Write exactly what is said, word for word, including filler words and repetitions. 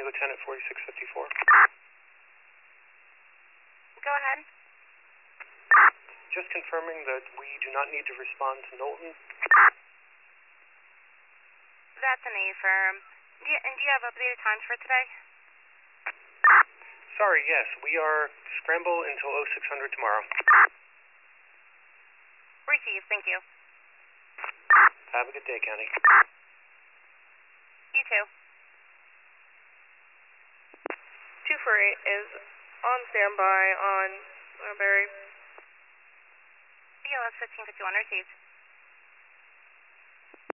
County, Lieutenant forty-six fifty-four. Go ahead. Just confirming that we do not need to respond to Knowlton. That's an affirm. Do you, and do you have updated times for today? Sorry, yes. We are scramble until oh six hundred tomorrow. Received, thank you. Have a good day, County. You too. two forty-eight is on standby on Barry. B L S fifteen fifty-one received.